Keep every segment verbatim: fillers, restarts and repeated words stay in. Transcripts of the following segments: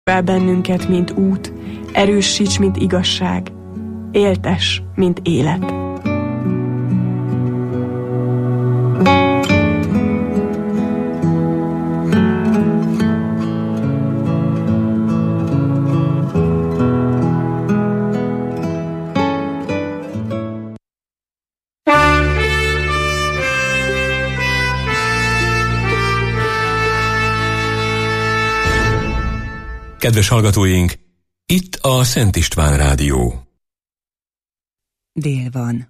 fel bennünket, mint út, erősíts, mint igazság, éltes, mint élet. Kedves hallgatóink, itt a Szent István Rádió. Dél van.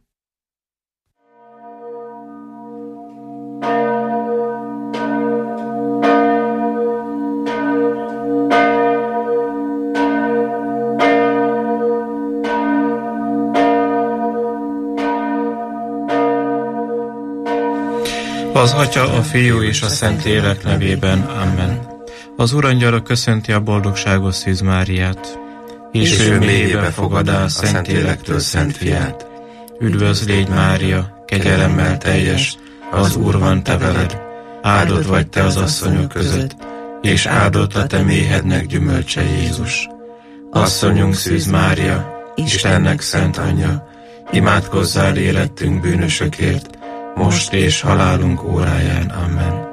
Az Atya, a Fiú és a Szentlélek nevében. Amen. Az Urangyala köszönti a boldogságos Szűz Máriát, és, és ő mélyébe fogadá a Szentlélektől Szent Fiát. Üdvözl légy, Mária, kegyelemmel teljes, az Úr van te veled, áldott vagy te az asszonyok között, és áldott a te méhednek gyümölcse Jézus. Asszonyunk Szűz Mária, Istennek szent anyja, imádkozzál érettünk bűnösökért, most és halálunk óráján. Amen.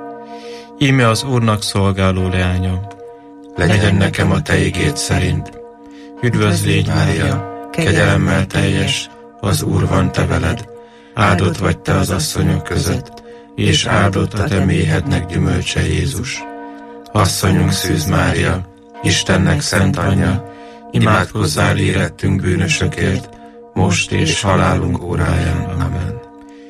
Íme az Úrnak szolgáló leánya, legyen nekem a te igéd szerint. Üdvözl légy, Mária, kegyelemmel teljes, az Úr van te veled, áldott vagy te az asszonyok között, és áldott a te méhednek gyümölcse Jézus. Asszonyunk Szűz Mária, Istennek szent anyja, imádkozzál érettünk bűnösökért, most és halálunk óráján. Amen.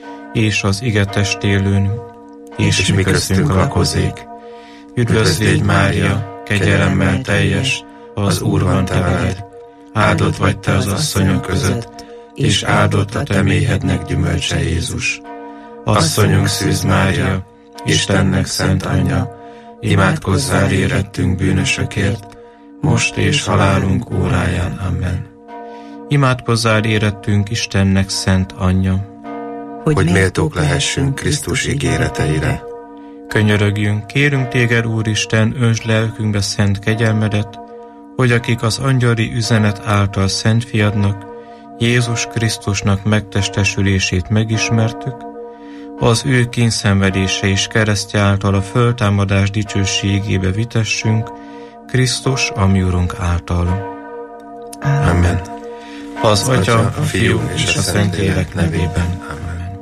És az ige testélőn, és, és mi köztünk lakozik. Üdvözl légy, Mária, kegyelemmel teljes, az Úr van te veled, áldott vagy te az asszonyok között, és áldott a te méhednek gyümölcse Jézus. Asszonyunk Szűz Mária, Istennek szent anyja, imádkozzál érettünk bűnösökért, most és halálunk óráján. Amen. Imádkozzál érettünk Istennek szent anyja, hogy, hogy méltók lehessünk Krisztus ígéreteire. Könyörögjünk, kérünk téged, Úristen, öntsd lelkünkbe szent kegyelmedet, hogy akik az angyali üzenet által Szent Fiadnak, Jézus Krisztusnak megtestesülését megismertük, az ő kényszenvedése és keresztje által a föltámadás dicsőségébe vitessünk, Krisztus, a mi Urunk által. Amen. Az Atya, a Fiú és a Szentlélek nevében. Amen.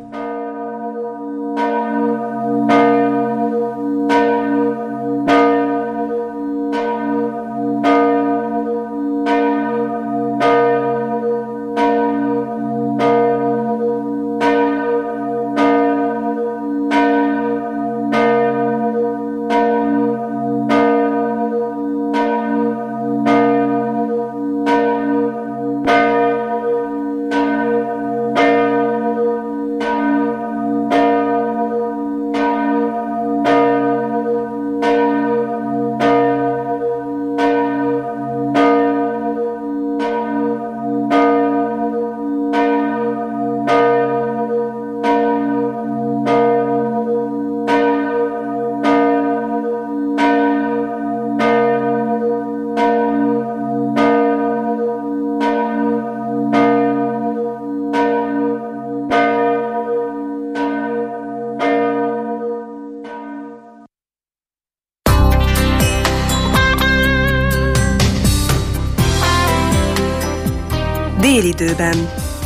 Délidőben.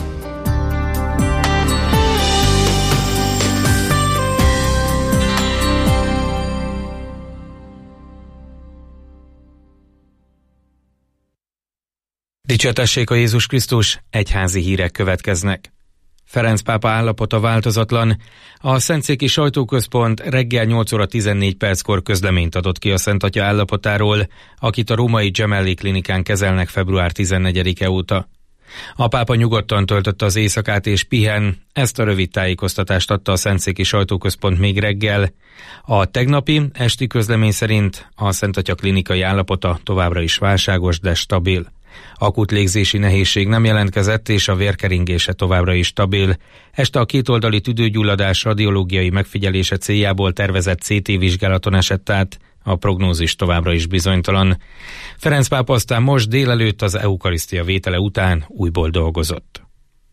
Dicsértessék a Jézus Krisztus, egyházi hírek következnek. Ferenc pápa állapota változatlan. A Szentszéki Sajtóközpont reggel nyolc óra tizennégy perckor közleményt adott ki a Szent Atya állapotáról, akit a római Gemelli klinikán kezelnek február tizennegyedike óta. A pápa nyugodtan töltötte az éjszakát és pihen, ezt a rövid tájékoztatást adta a Szentszéki Sajtóközpont még reggel. A tegnapi esti közlemény szerint a Szent Atya klinikai állapota továbbra is válságos, de stabil. Akut légzési nehézség nem jelentkezett, és a vérkeringése továbbra is stabil. Este a kétoldali tüdőgyulladás radiológiai megfigyelése céljából tervezett cé té vizsgálaton esett át, A prognózis továbbra is bizonytalan. Ferenc pápa aztán most délelőtt az eukarisztia vétele után újból dolgozott.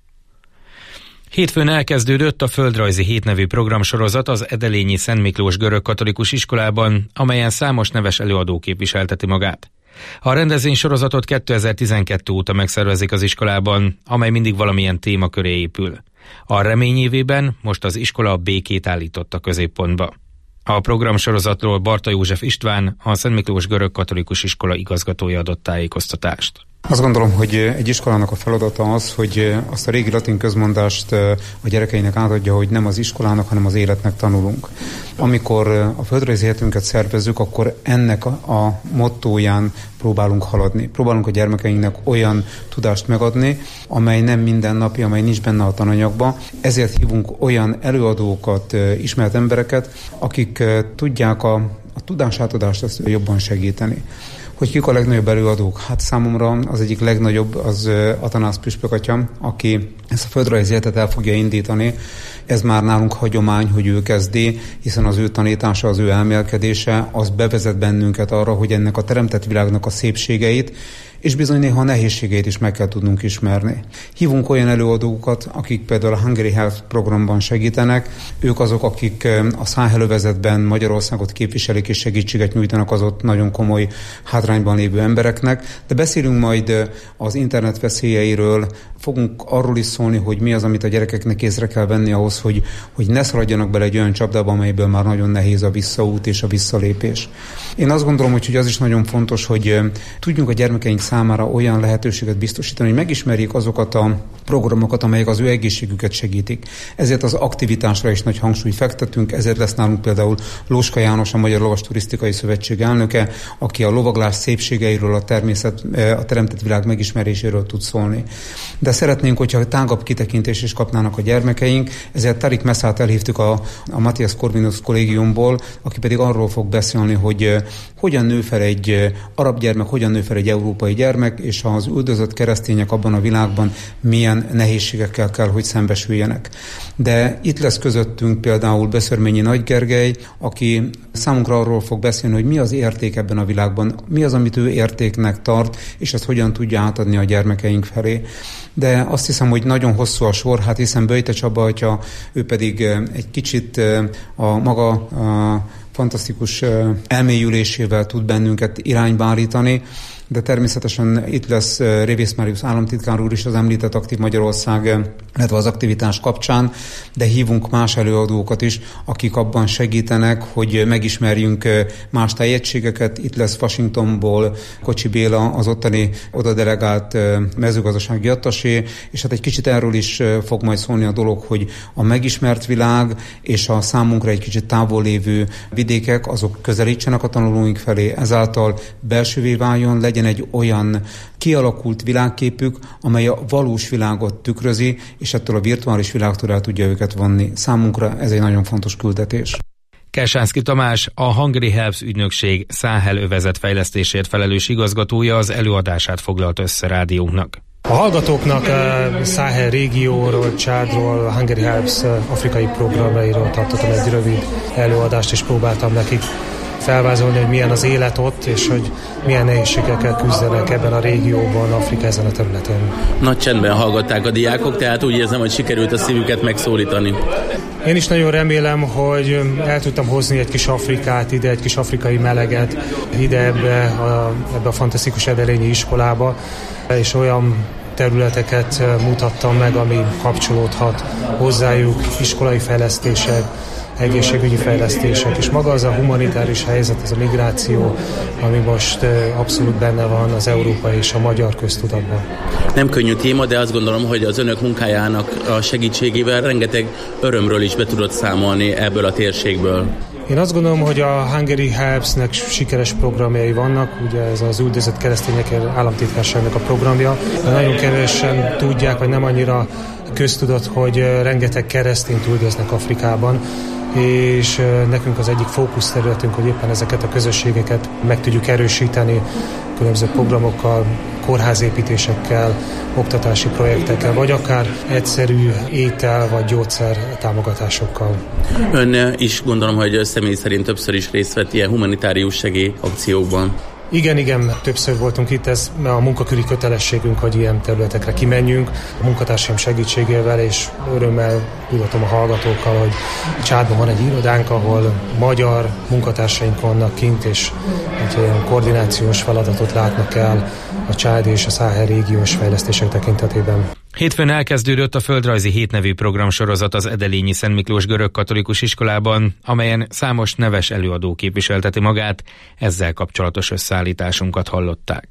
Hétfőn elkezdődött a Földrajzi Hét nevű programsorozat az Edelényi Szent Miklós Görögkatolikus Iskolában, amelyen számos neves előadó képviselteti magát. A rendezvénysorozatot kétezer-tizenkettő óta megszervezik az iskolában, amely mindig valamilyen téma köré épül. A remény évében most az iskola a békét állította középpontba. A programsorozatról Barta József István, a Szent Miklós Görögkatolikus Iskola igazgatója adott tájékoztatást. Azt gondolom, hogy egy iskolának a feladata az, hogy azt a régi latin közmondást a gyerekeinek átadja, hogy nem az iskolának, hanem az életnek tanulunk. Amikor a földrajzi hetünket szervezzük, akkor ennek a mottóján próbálunk haladni. Próbálunk a gyermekeinknek olyan tudást megadni, amely nem mindennapi, amely nincs benne a tananyagban. Ezért hívunk olyan előadókat, ismert embereket, akik tudják a, a tudásátadást azt jobban segíteni. Hogy kik a legnagyobb előadók? Hát számomra az egyik legnagyobb az Atanász püspök atya, aki ezt a földrajzi hetet el fogja indítani. Ez már nálunk hagyomány, hogy ő kezdi, hiszen az ő tanítása, az ő elmélkedése, az bevezet bennünket arra, hogy ennek a teremtett világnak a szépségeit, és bizony néha a nehézségeit is meg kell tudnunk ismerni. Hívunk olyan előadókat, akik például a Hungary Helps programban segítenek, ők azok, akik a Száhelövezetben Magyarországot képviselik és segítséget nyújtanak az ott nagyon komoly hátrányban lévő embereknek, de beszélünk majd az internet veszélyeiről, fogunk arról is szólni, hogy mi az, amit a gyerekeknek észre kell venni ahhoz, hogy, hogy ne szaladjanak bele egy olyan csapdába, amelyből már nagyon nehéz a visszaút és a visszalépés. Én azt gondolom, hogy az is nagyon fontos, hogy tudjunk a gyermekeink számára olyan lehetőséget biztosítani, hogy megismerjék azokat a programokat, amelyek az ő egészségüket segítik. Ezért az aktivitásra is nagy hangsúlyt fektetünk, ezért lesz nálunk például Lóska János, a Magyar Lovas Turisztikai Szövetség elnöke, aki a lovaglás szépségeiről, a természet, a teremtett világ megismeréséről tud szólni. De szeretnénk, hogyha tágabb kitekintést is kapnának a gyermekeink, ezért Tarik Messzát elhívtuk a, a Matthias Corvinus kollégiumból, aki pedig arról fog beszélni, hogy hogyan nő fel egy arab gyermek, hogyan nő fel egy európai gyermek, és az üldözött keresztények abban a világban milyen nehézségekkel kell, hogy szembesüljenek. De itt lesz közöttünk például Beszörményi Nagy Gergely, aki számunkra arról fog beszélni, hogy mi az érték ebben a világban, mi az, amit ő értéknek tart, és ezt hogyan tudja átadni a gyermekeink felé. De azt hiszem, hogy nagyon hosszú a sor, hát hiszen Böjte Csaba atya, ő pedig egy kicsit a maga a fantasztikus elmélyülésével tud bennünket irányba állítani, de természetesen itt lesz Révész Máriusz államtitkár úr is az említett Aktív Magyarország, illetve az aktivitás kapcsán, de hívunk más előadókat is, akik abban segítenek, hogy megismerjünk más tájegységeket. Itt lesz Washingtonból Kocsi Béla, az ottani oda delegált mezőgazdasági attasé, és hát egy kicsit erről is fog majd szólni a dolog, hogy a megismert világ és a számunkra egy kicsit távol lévő vidékek, azok közelítsenek a tanulóink felé, ezáltal belsővé váljon, legyen egy olyan kialakult világképük, amely a valós világot tükrözi, és ettől a virtuális világtól el tudja őket vonni. Számunkra ez egy nagyon fontos küldetés. Kersánszky Tamás, a Hungary Helps ügynökség Száhel övezet fejlesztésért felelős igazgatója az előadását foglalt össze rádiónknak. A hallgatóknak a Száhel régióról, Csádról, a Hungary Helps afrikai programjairól tartottam egy rövid előadást, és próbáltam nekik felvázolni, hogy milyen az élet ott, és hogy milyen nehézségekkel küzdenek ebben a régióban, Afrika ezen a területen. Nagy csendben hallgatták a diákok, tehát úgy érzem, hogy sikerült a szívüket megszólítani. Én is nagyon remélem, hogy el tudtam hozni egy kis Afrikát ide, egy kis afrikai meleget ide ebbe a, ebbe a fantasztikus Edelényi iskolába, és olyan területeket mutattam meg, ami kapcsolódhat hozzájuk, iskolai fejlesztések, egészségügyi fejlesztések, és maga az a humanitárius helyzet, ez a migráció, ami most abszolút benne van az európai és a magyar köztudatban. Nem könnyű téma, de azt gondolom, hogy az önök munkájának a segítségével rengeteg örömről is be tudott számolni ebből a térségből. Én azt gondolom, hogy a Hungary Helpsnek sikeres programjai vannak, ugye ez az üldözött keresztények államtitkárságnak a programja, de nagyon kevesen tudják, vagy nem annyira köztudat, hogy rengeteg keresztényt üldöznek Afrikában, és nekünk az egyik fókuszterületünk, hogy éppen ezeket a közösségeket meg tudjuk erősíteni különböző programokkal, kórházépítésekkel, oktatási projektekkel, vagy akár egyszerű étel vagy gyógyszer támogatásokkal. Ön is gondolom, hogy személy szerint többször is részt vett ilyen humanitárius segélyakciókban. Igen, igen, többször voltunk itt, ez a munkaköri kötelességünk, hogy ilyen területekre kimenjünk. A munkatársaim segítségével, és örömmel tudatom a hallgatókkal, hogy Csádban van egy irodánk, ahol magyar munkatársaink vannak kint, és egy olyan koordinációs feladatot látnak el a Csád és a Száhel régiós fejlesztések tekintetében. Hétfőn elkezdődött a Földrajzi Hét nevű programsorozat az Edelényi Szent Miklós Görögkatolikus Iskolában, amelyen számos neves előadó képviselteti magát, ezzel kapcsolatos összeállításunkat hallották.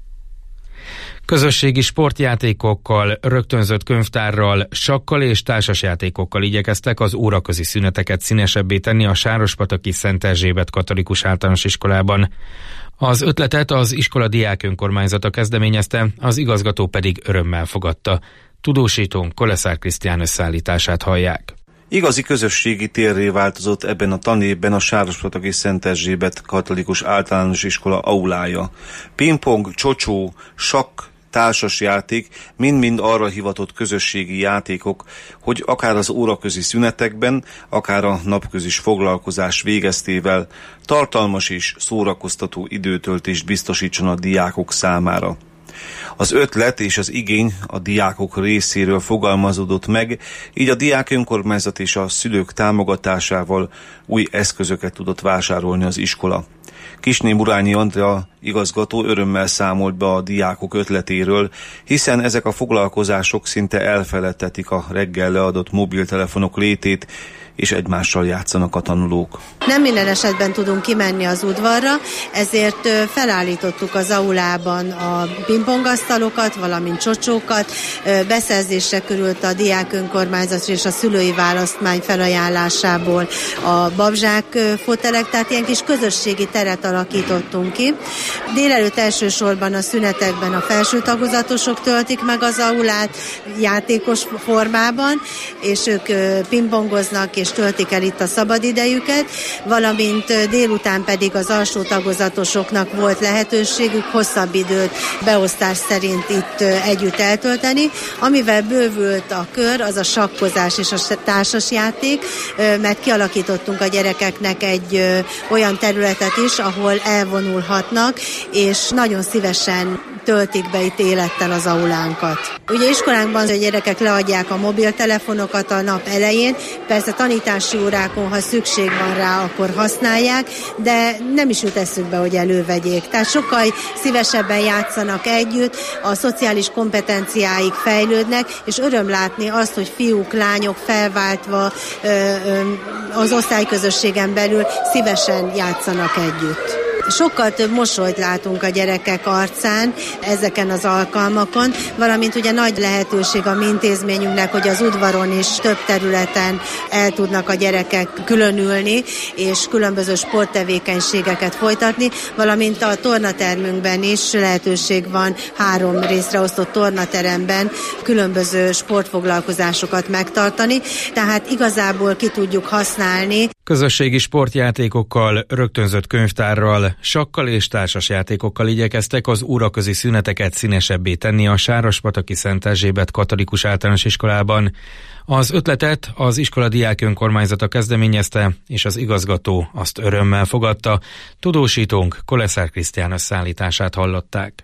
Közösségi sportjátékokkal, rögtönzött könyvtárral, sakkal és társasjátékokkal igyekeztek az óraközi szüneteket színesebbé tenni a Sárospataki Szent Erzsébet Katolikus Általános Iskolában. Az ötletet az iskola diák önkormányzata kezdeményezte, az igazgató pedig örömmel fogadta. Tudósítónk Koleszár Krisztián összeállítását hallják. Igazi közösségi térré változott ebben a tanévben a Sárospataki Szent Erzsébet Katolikus Általános Iskola aulája. Pingpong, csocsó, sakk, társasjáték mind-mind arra hivatott közösségi játékok, hogy akár az óraközi szünetekben, akár a napközis foglalkozás végeztével tartalmas és szórakoztató időtöltést biztosítson a diákok számára. Az ötlet és az igény a diákok részéről fogalmazódott meg, így a diák önkormányzat és a szülők támogatásával új eszközöket tudott vásárolni az iskola. Kisné Murányi Andrea igazgató örömmel számolt be a diákok ötletéről, hiszen ezek a foglalkozások szinte elfeledtetik a reggel leadott mobiltelefonok létét, és egymással játszanak a tanulók. Nem minden esetben tudunk kimenni az udvarra, ezért felállítottuk az aulában a pingpongasztalokat, valamint csocsókat. Beszerzésre került a diák önkormányzat és a szülői választmány felajánlásából a babzsák fotelek, tehát ilyen kis közösségi teret alakítottunk ki. Délelőtt elsősorban a szünetekben a felső tagozatosok töltik meg az aulát játékos formában, és ők pingpongoznak és töltik el itt a szabadidejüket, valamint délután pedig az alsó tagozatosoknak volt lehetőségük hosszabb időt beosztás szerint itt együtt eltölteni. Amivel bővült a kör, az a sakkozás és a társasjáték, mert kialakítottunk a gyerekeknek egy olyan területet is, ahol elvonulhatnak, és nagyon szívesen töltik be itt élettel az aulánkat. Ugye iskolánkban a gyerekek leadják a mobiltelefonokat a nap elején, persze tanítási órákon, ha szükség van rá, akkor használják, de nem is jut eszükbe, hogy elővegyék. Tehát sokkal szívesebben játszanak együtt, a szociális kompetenciáik fejlődnek, és öröm látni azt, hogy fiúk, lányok felváltva ö, ö, az osztályközösségen belül szívesen játszanak együtt. Sokkal több mosolyt látunk a gyerekek arcán ezeken az alkalmakon, valamint ugye nagy lehetőség a mi intézményünknek, hogy az udvaron is több területen el tudnak a gyerekek különülni, és különböző sporttevékenységeket folytatni, valamint a tornatermünkben is lehetőség van három részre osztott tornateremben különböző sportfoglalkozásokat megtartani, tehát igazából ki tudjuk használni. Közösségi sportjátékokkal, rögtönzött könyvtárral, sakkal és társasjátékokkal igyekeztek az óraközi szüneteket színesebbé tenni a Sárospataki Szent Erzsébet Katolikus Általános Iskolában. Az ötletet az iskola diák önkormányzata kezdeményezte, és az igazgató azt örömmel fogadta. Tudósítónk Koleszár Krisztián összeállítását hallották.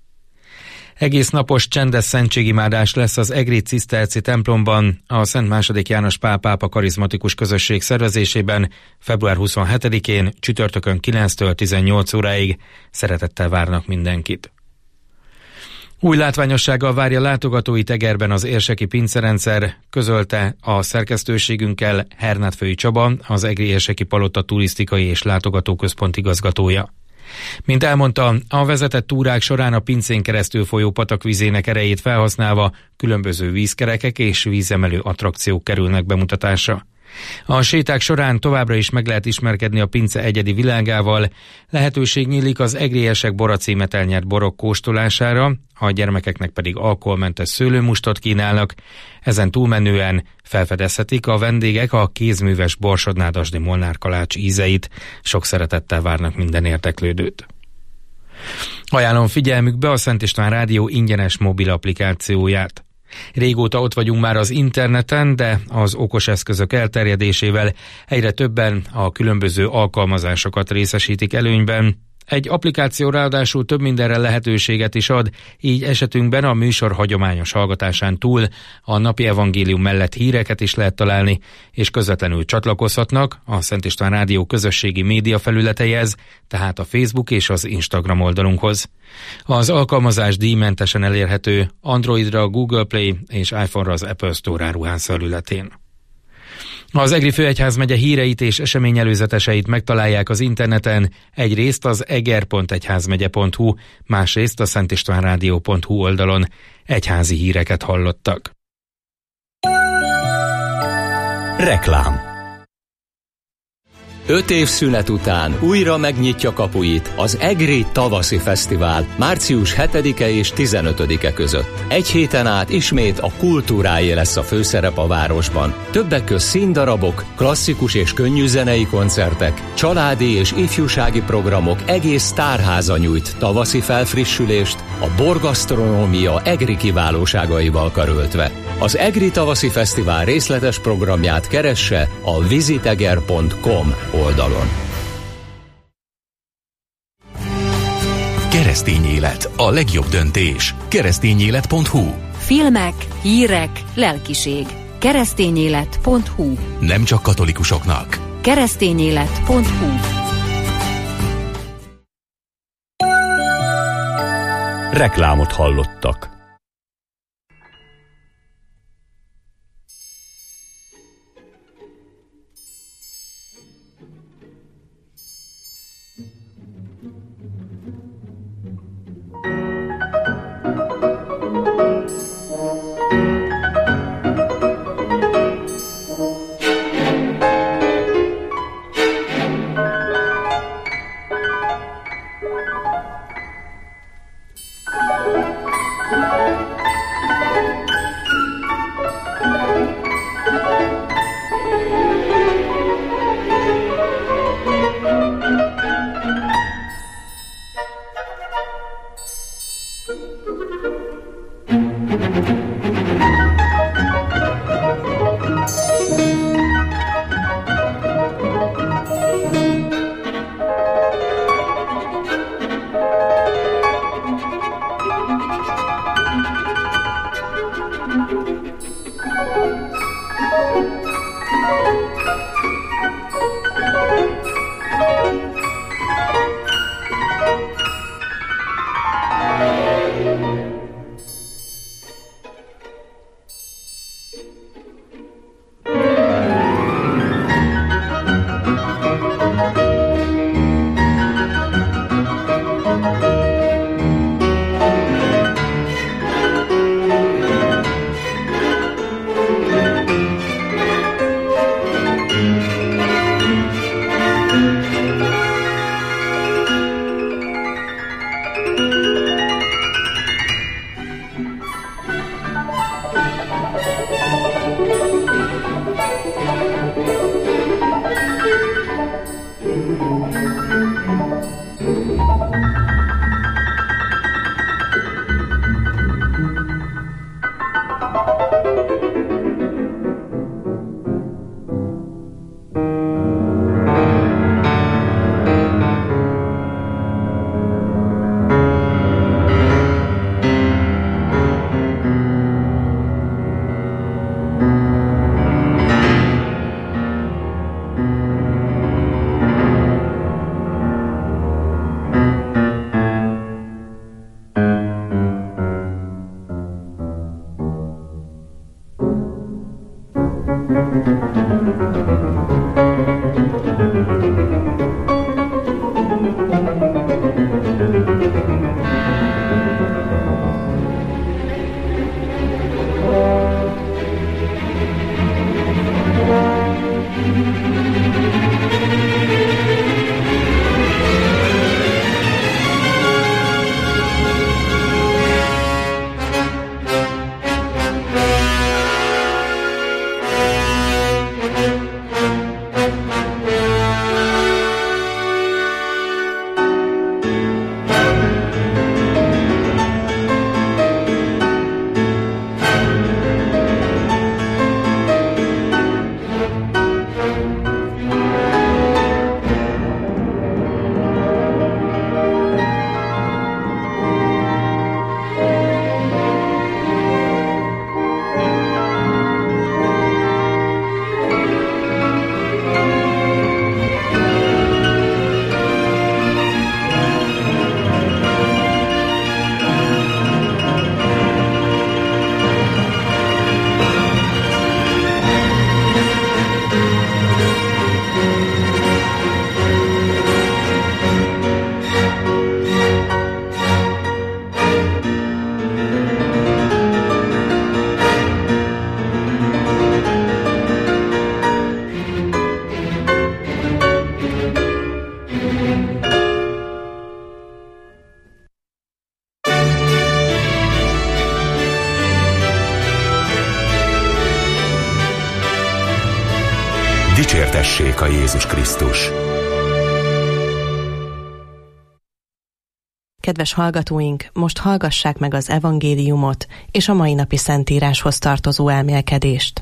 Egész napos csendes szentségimádás lesz az egri ciszterci templomban a Szent második János Pál pápa karizmatikus közösség szervezésében február huszonhetedikén csütörtökön kilenctől tizennyolc óráig. Szeretettel várnak mindenkit. Új látványossággal várja látogatóit Egerben az érseki pincerendszer, közölte a szerkesztőségünkkel Hernátfői Csaba, az egri érseki palota turisztikai és látogatóközpont igazgatója. Mint elmondta, a vezetett túrák során a pincén keresztül folyó patakvizének erejét felhasználva különböző vízkerekek és vízemelő attrakciók kerülnek bemutatásra. A séták során továbbra is meg lehet ismerkedni a pince egyedi világával, lehetőség nyílik az egriesek boracímet elnyert borok kóstolására, a gyermekeknek pedig alkoholmentes szőlőmustot kínálnak, ezen túlmenően felfedezhetik a vendégek a kézműves Borsodnádasdi Molnár kalács ízeit, sok szeretettel várnak minden érdeklődőt. Ajánlom figyelmükbe a Szent István Rádió ingyenes mobil applikációját. Régóta ott vagyunk már az interneten, de az okos eszközök elterjedésével egyre többen a különböző alkalmazásokat részesítik előnyben. Egy applikáció ráadásul több mindenre lehetőséget is ad, így esetünkben a műsor hagyományos hallgatásán túl a napi evangélium mellett híreket is lehet találni, és közvetlenül csatlakozhatnak a Szent István Rádió közösségi média felületeihez, tehát a Facebook és az Instagram oldalunkhoz. Az alkalmazás díjmentesen elérhető Androidra, Google Play és iPhone-ra az Apple Store áruház felületén. Az Egri Főegyházmegye híreit és eseményelőzeteseit megtalálják az interneten, egyrészt az eger pont egyházmegye pont hu, másrészt a szentistvánrádió pont hu oldalon. Egyházi híreket hallottak. Reklám. Öt év szünet után újra megnyitja kapuit az Egri Tavaszi Fesztivál március hetedike és tizenötödike között. Egy héten át ismét a kultúráé lesz a főszerep a városban. Többek közt színdarabok, klasszikus és könnyű zenei koncertek, családi és ifjúsági programok, egész tárháza nyújt tavaszi felfrissülést, a borgasztronómia egri kiválóságaival karöltve. Az Egri Tavaszi Fesztivál részletes programját keresse a visiteger pont com oldalon. Keresztény élet, a legjobb döntés. keresztényélet pont hu. Filmek, hírek, lelkiség. keresztényélet pont hu. Nem csak katolikusoknak. keresztényélet pont hu. Reklámot hallottak. Dicsértessék a Jézus Krisztus! Kedves hallgatóink, most hallgassák meg az evangéliumot és a mai napi szentíráshoz tartozó elmélkedést.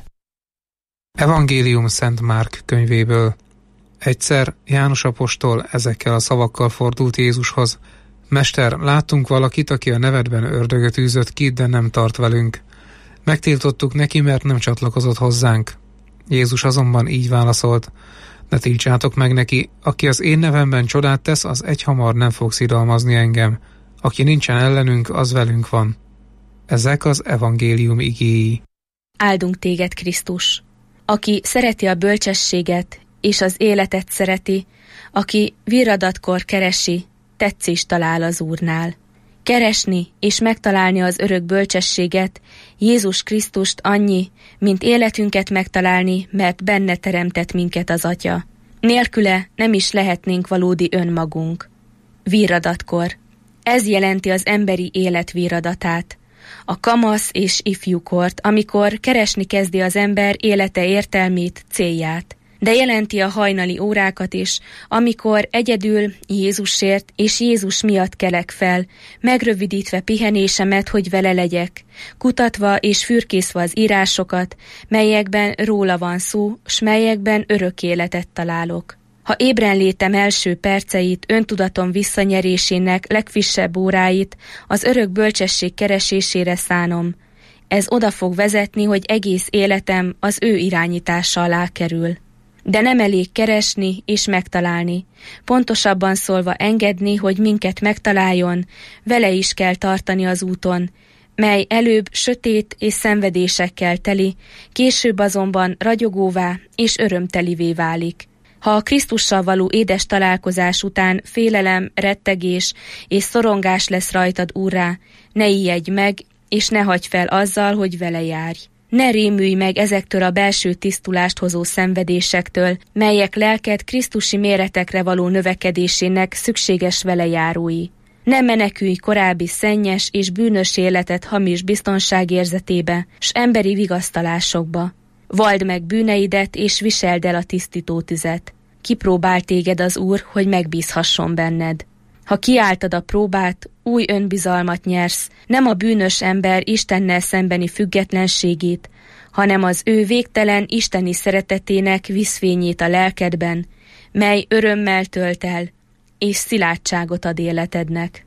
Evangélium Szent Márk könyvéből. Egyszer János apostol ezekkel a szavakkal fordult Jézushoz: Mester, láttunk valakit, aki a nevedben ördögöt űzött ki, de nem tart velünk. Megtiltottuk neki, mert nem csatlakozott hozzánk. Jézus azonban így válaszolt: Ne tiltsátok meg neki, aki az én nevemben csodát tesz, az egyhamar nem fog szidalmazni engem. Aki nincsen ellenünk, az velünk van. Ezek az evangélium igéi. Áldunk téged, Krisztus, aki szereti a bölcsességet és az életet szereti, aki virradatkor keresi, tetszést talál az Úrnál. Keresni és megtalálni az örök bölcsességet, Jézus Krisztust annyi, mint életünket megtalálni, mert benne teremtett minket az Atya. Nélküle nem is lehetnénk valódi önmagunk. Virradatkor. Ez jelenti az emberi élet virradatát. A kamasz és ifjúkort, amikor keresni kezdi az ember élete értelmét, célját. De jelenti a hajnali órákat is, amikor egyedül Jézusért és Jézus miatt kelek fel, megrövidítve pihenésemet, hogy vele legyek, kutatva és fürkészve az írásokat, melyekben róla van szó, s melyekben örök életet találok. Ha ébrenlétem első perceit, öntudatom visszanyerésének legfrissebb óráit az örök bölcsesség keresésére szánom, ez oda fog vezetni, hogy egész életem az ő irányítása alá kerül. De nem elég keresni és megtalálni. Pontosabban szólva engedni, hogy minket megtaláljon, vele is kell tartani az úton, mely előbb sötét és szenvedésekkel teli, később azonban ragyogóvá és örömtelivé válik. Ha a Krisztussal való édes találkozás után félelem, rettegés és szorongás lesz rajtad, Úrrá, ne ijedj meg, és ne hagyj fel azzal, hogy vele járj. Ne rémülj meg ezektől a belső tisztulást hozó szenvedésektől, melyek lelked krisztusi méretekre való növekedésének szükséges velejárói. Ne menekülj korábbi szennyes és bűnös életet hamis biztonságérzetébe, s emberi vigasztalásokba. Vald meg bűneidet, és viseld el a tisztító tüzet. Kipróbál téged az Úr, hogy megbízhasson benned. Ha kiálltad a próbát, új önbizalmat nyersz, nem a bűnös ember Istennel szembeni függetlenségét, hanem az ő végtelen isteni szeretetének vízfényét a lelkedben, mely örömmel tölt el, és szilárdságot ad életednek.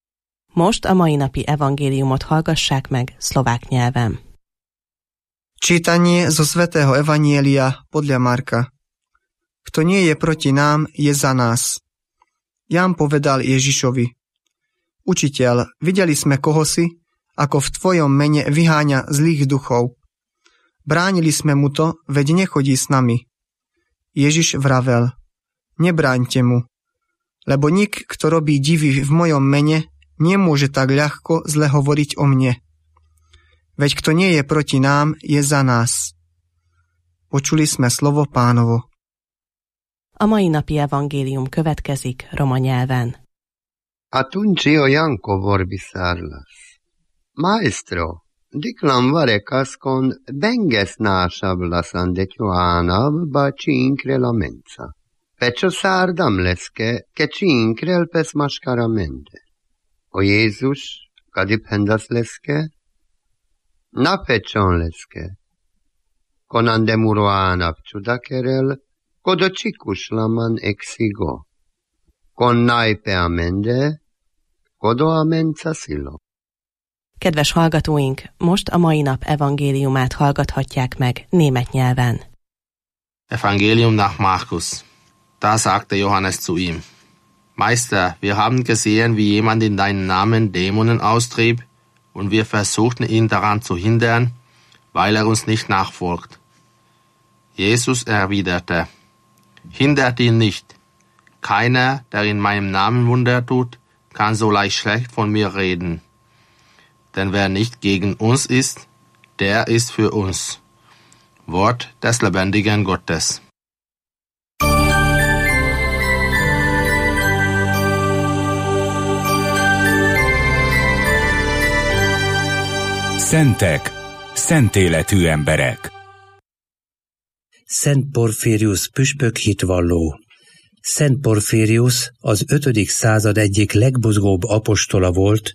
Most a mai napi evangéliumot hallgassák meg szlovák nyelven. Čítanie zo svätého Evanielia podľa Marka. Kto nie je proti nám, je za nás. Ján povedal Ježišovi: Učiteľ, videli sme kohosi, ako v tvojom mene vyháňa zlých duchov. Bránili sme mu to, veď nechodí s nami. Ježiš vravel: Nebráňte mu, lebo nik, kto robí divy v mojom mene, nemôže tak ľahko zle hovoriť o mne. Veď kto nie je proti nám, je za nás. Počuli sme slovo Pánovo. A mai napi evangélium következik roma nyelven. Atunci o Ianco vorbisarlas. Maestro, diclam varecascon benges nasablasan de Ioanav ba cincre la mensa. Pecio sardam lesque, che cincrel pes mascaramente. O Jézus, cadiphendas lesque? Na pecion lesque. Conan muroanav ciudacherel, Kodocikus laman exigo. Con naipe amende, kodo amenza silo. Kedves hallgatóink, most a mai nap evangéliumát hallgathatják meg német nyelven. Evangelium nach Markus. Da sagte Johannes zu ihm: Meister, wir haben gesehen, wie jemand in deinem Namen Dämonen austrieb, und wir versuchten ihn daran zu hindern, weil er uns nicht nachfolgt. Jesus erwiderte: Hindert ihn nicht. Keiner, der in meinem Namen Wunder tut, kann so leicht schlecht von mir reden. Denn wer nicht gegen uns ist, der ist für uns. Wort des lebendigen Gottes. Szentek, szentéletű emberek. Szent Porfíriusz püspök hitvalló. Szent Porfíriusz az ötödik század egyik legbuzgóbb apostola volt,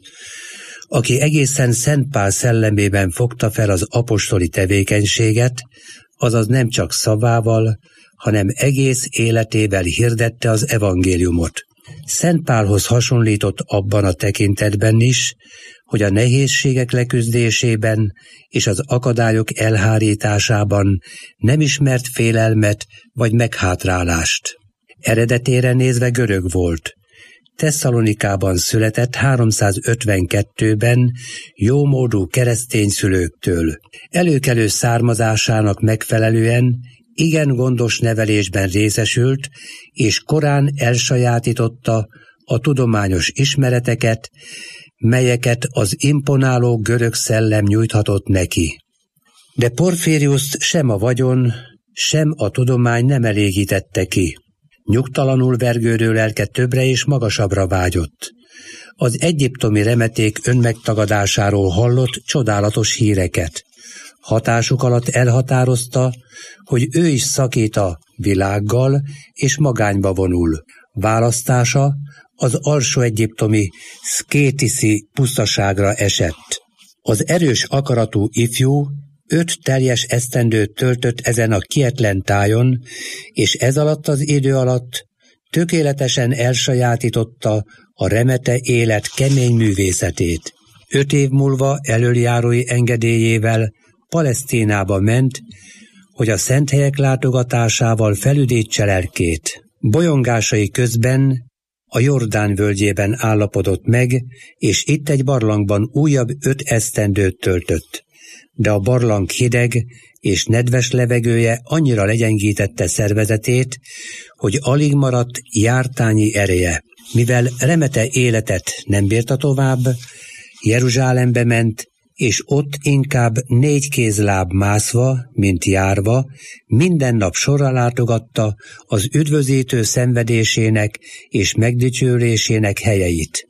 aki egészen Szent Pál szellemében fogta fel az apostoli tevékenységet, azaz nem csak szavával, hanem egész életével hirdette az evangéliumot. Szent Pálhoz hasonlított abban a tekintetben is, hogy a nehézségek leküzdésében és az akadályok elhárításában nem ismert félelmet vagy meghátrálást. Eredetére nézve görög volt. Tesszalonikában született háromszázötvenkettőben jómódú keresztény szülőktől. Előkelő származásának megfelelően igen gondos nevelésben részesült, és korán elsajátította a tudományos ismereteket, melyeket az imponáló görög szellem nyújthatott neki. De Porfíriuszt sem a vagyon, sem a tudomány nem elégítette ki. Nyugtalanul vergődő lelke többre és magasabbra vágyott. Az egyiptomi remeték önmegtagadásáról hallott csodálatos híreket. Hatásuk alatt elhatározta, hogy ő is szakít a világgal és magányba vonul. Választása az alsó egyiptomi Szkétiszi pusztaságra esett. Az erős akaratú ifjú öt teljes esztendőt töltött ezen a kietlen tájon, és ez alatt az idő alatt tökéletesen elsajátította a remete élet kemény művészetét. Öt év múlva elöljárói engedélyével Palesztinába ment, hogy a szent helyek látogatásával felüdítse lelkét. Bolyongásai közben a Jordán völgyében állapodott meg, és itt egy barlangban újabb öt esztendőt töltött. De a barlang hideg és nedves levegője annyira legyengítette szervezetét, hogy alig maradt jártányi ereje. Mivel remete életet nem bírta tovább, Jeruzsálembe ment, és ott inkább négy kézláb mászva, mint járva, minden nap sorra látogatta az üdvözítő szenvedésének és megdicsőlésének helyeit.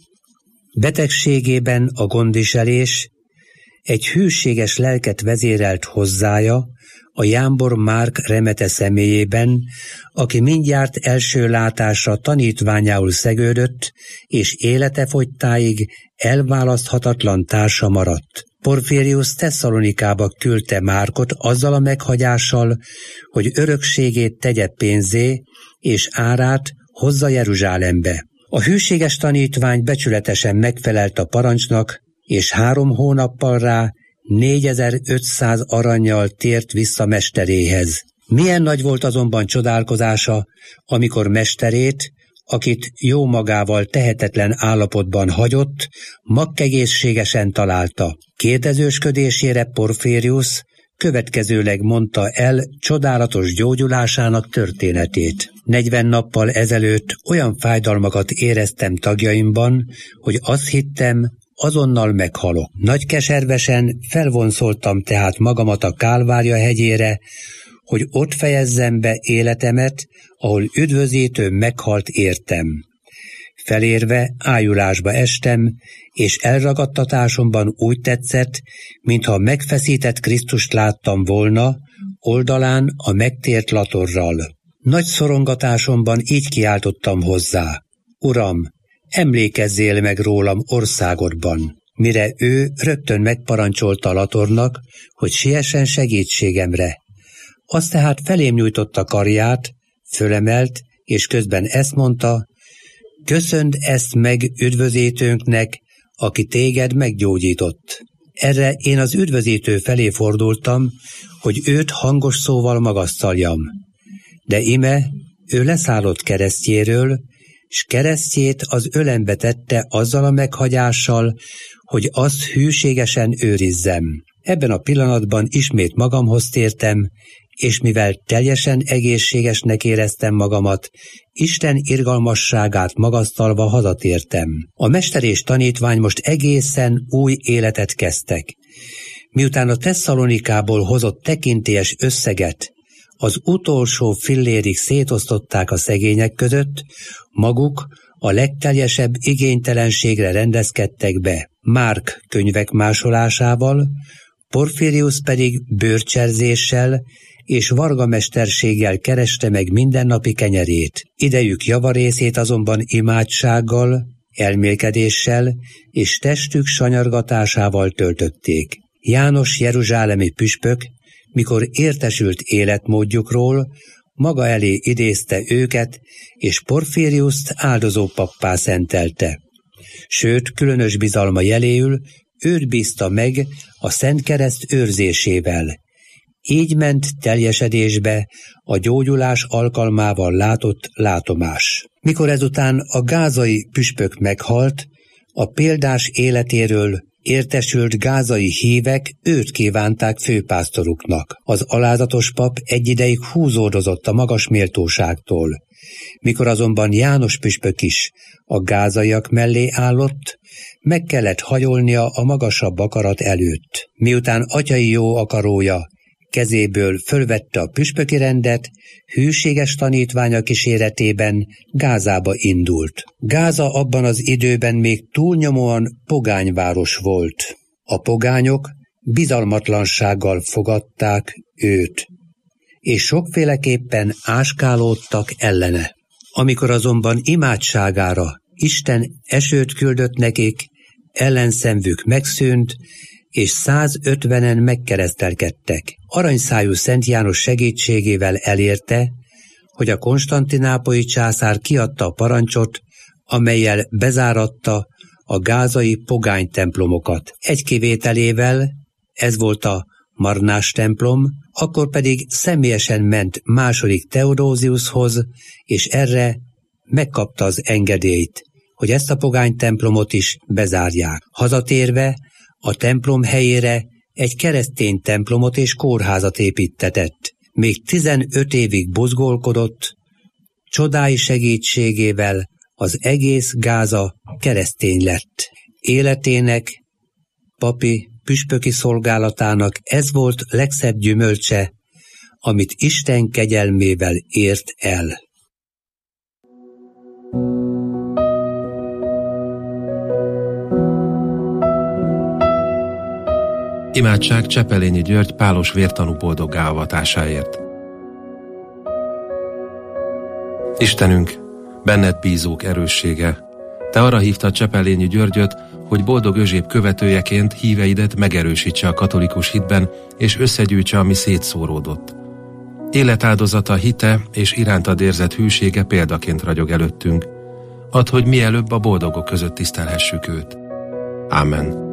Betegségében a gondviselés egy hűséges lelket vezérelt hozzája, a jámbor Márk remete személyében, aki mindjárt első látásra tanítványául szegődött, és élete fogytáig elválaszthatatlan társa maradt. Porfíriusz Tesszalonikába küldte Márkot azzal a meghagyással, hogy örökségét tegye pénzé, és árát hozza Jeruzsálembe. A hűséges tanítvány becsületesen megfelelt a parancsnak, és három hónappal rá négyezer-ötszáz arannyal tért vissza mesteréhez. Milyen nagy volt azonban csodálkozása, amikor mesterét, akit jó magával tehetetlen állapotban hagyott, magkegészségesen találta. Kérdezősködésére Porfíriusz következőleg mondta el csodálatos gyógyulásának történetét. Negyven nappal ezelőtt olyan fájdalmakat éreztem tagjaimban, hogy azt hittem, azonnal meghalok. Nagy keservesen felvonszoltam tehát magamat a Kálvárja hegyére, hogy ott fejezzem be életemet, ahol üdvözítő meghalt értem. Felérve ájulásba estem, és elragadtatásomban úgy tetszett, mintha megfeszített Krisztust láttam volna, oldalán a megtért latorral. Nagy szorongatásomban így kiáltottam hozzá: Uram, emlékezzél meg rólam országodban. Mire ő rögtön megparancsolta a latornak, hogy siessen segítségemre. Az tehát felém nyújtotta karját, fölemelt, és közben ezt mondta: köszönd ezt meg üdvözítőnknek, aki téged meggyógyított. Erre én az üdvözítő felé fordultam, hogy őt hangos szóval magasztaljam. De ime, ő leszállott keresztjéről, s keresztjét az ölembe tette azzal a meghagyással, hogy azt hűségesen őrizzem. Ebben a pillanatban ismét magamhoz tértem, és mivel teljesen egészségesnek éreztem magamat, Isten irgalmasságát magasztalva hazatértem. A mester és tanítvány most egészen új életet kezdtek. Miután a Tesszalonikából hozott tekintélyes összeget az utolsó fillérig szétosztották a szegények között, maguk a legteljesebb igénytelenségre rendezkedtek be. Márk könyvek másolásával, Porfíriusz pedig bőrcserzéssel, és vargamesterséggel kereste meg mindennapi kenyerét. Idejük javarészét azonban imádsággal, elmélkedéssel és testük sanyargatásával töltötték. János jeruzsálemi püspök, mikor értesült életmódjukról, maga elé idézte őket, és Porfíriuszt áldozó pappá szentelte. Sőt, különös bizalma jeléül őt bízta meg a Szent Kereszt őrzésével. Így ment teljesedésbe a gyógyulás alkalmával látott látomás. Mikor ezután a gázai püspök meghalt, a példás életéről értesült gázai hívek őt kívánták főpásztoruknak. Az alázatos pap egy ideig húzódozott a magas méltóságtól. Mikor azonban János püspök is a gázaiak mellé állott, meg kellett hajolnia a magasabb akarat előtt. Miután atyai jó akarója kezéből fölvette a püspöki rendet, hűséges tanítványa kíséretében Gázába indult. Gáza abban az időben még túlnyomóan pogányváros volt. A pogányok bizalmatlansággal fogadták őt, és sokféleképpen áskálódtak ellene. Amikor azonban imádságára Isten esőt küldött nekik, ellenszenvük megszűnt, és százötvenen megkeresztelkedtek. Aranyszájú Szent János segítségével elérte, hogy a konstantinápolyi császár kiadta a parancsot, amellyel bezáratta a gázai pogány templomokat. Egy kivételével, ez volt a Marnás templom, akkor pedig személyesen ment második Theodósiushoz, és erre megkapta az engedélyt, hogy ezt a pogány templomot is bezárják. Hazatérve a templom helyére egy keresztény templomot és kórházat építtetett. Még tizenöt évig buzgolkodott, csodái segítségével az egész Gáza keresztény lett. Életének, papi, püspöki szolgálatának ez volt legszebb gyümölcse, amit Isten kegyelmével ért el. Imádság Csepelényi György pálos vértanú boldoggá avatásáért. Istenünk, benned bízók erőssége, te arra hívtad Csepelényi Györgyöt, hogy boldog Özséb követőjeként híveidet megerősítse a katolikus hitben, és összegyűjtse, ami szétszóródott. Életáldozata, hite és irántad érzett hűsége példaként ragyog előttünk. Add, hogy mielőbb a boldogok között tisztelhessük őt. Ámen.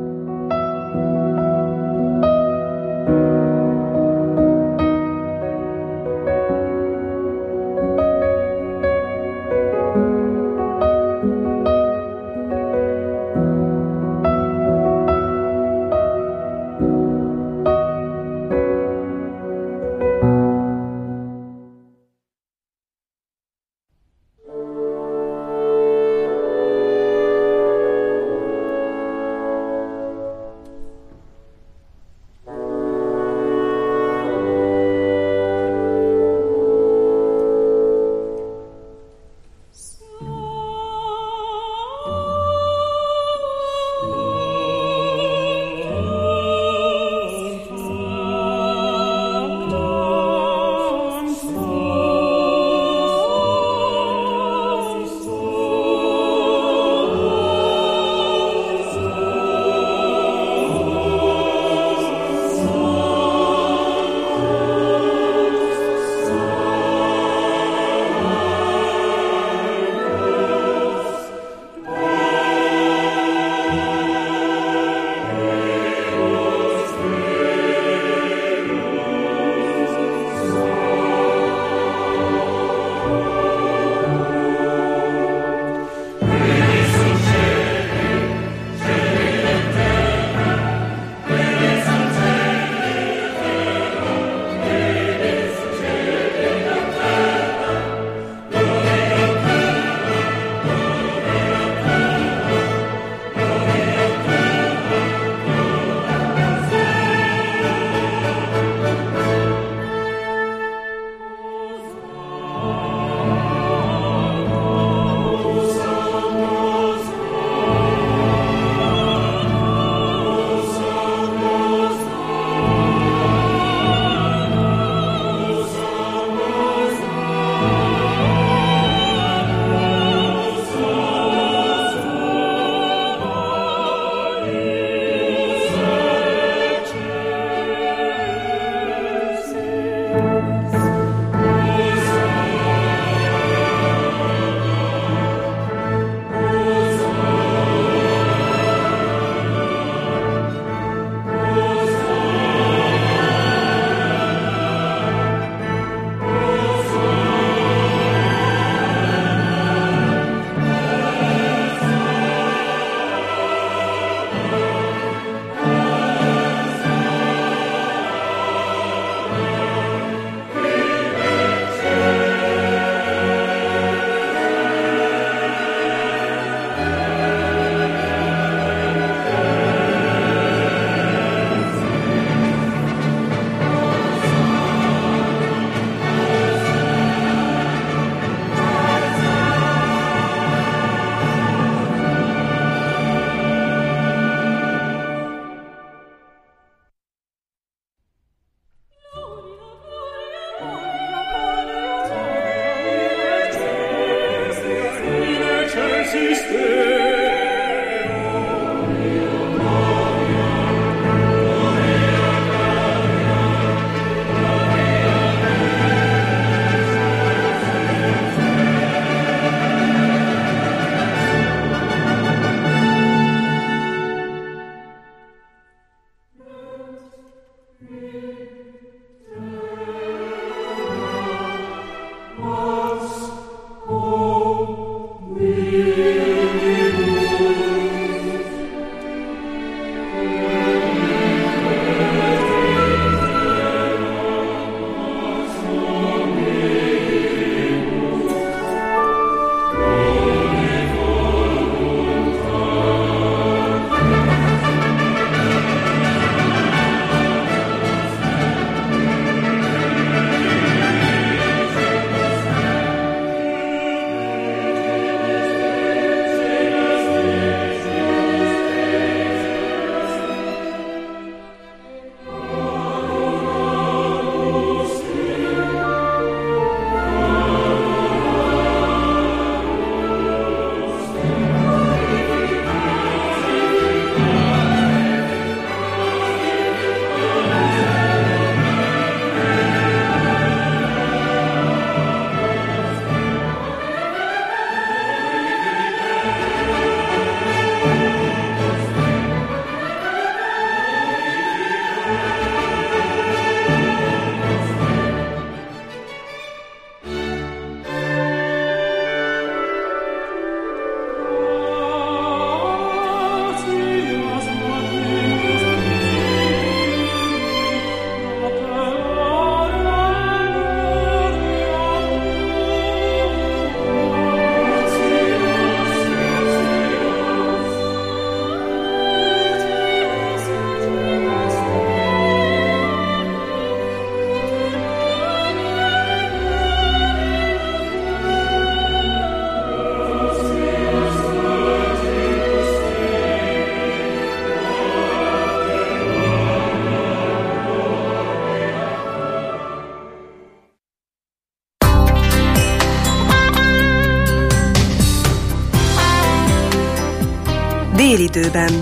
időben.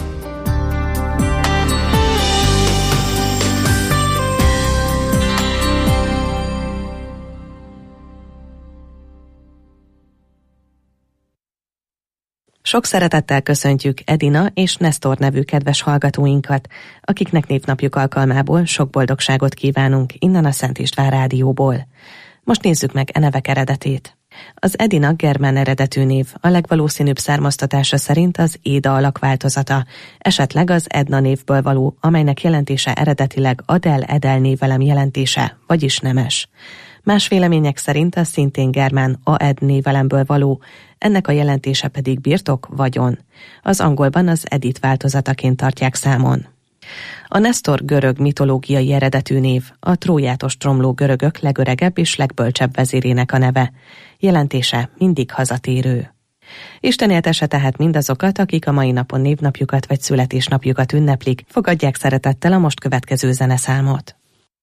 Sok szeretettel köszöntjük Edina és Nestor nevű kedves hallgatóinkat, akiknek névnapjuk alkalmából sok boldogságot kívánunk innen a Szent István Rádióból. Most nézzük meg e nevek eredetét. Az Edina germán eredetű név, a legvalószínűbb származtatása szerint az Éda alakváltozata, esetleg az Edna névből való, amelynek jelentése eredetileg Adel Edel névelem jelentése, vagyis nemes. Más vélemények szerint a szintén germán Aed névelemből való, ennek a jelentése pedig birtok, vagyon. Az angolban az Edith változataként tartják számon. A Nestor görög mitológiai eredetű név, a Tróját ostromló görögök legöregebb és legbölcsebb vezérének a neve. Jelentése mindig hazatérő. Isten éltesse tehát mindazokat, akik a mai napon névnapjukat vagy születésnapjukat ünneplik, fogadják szeretettel a most következő zeneszámot.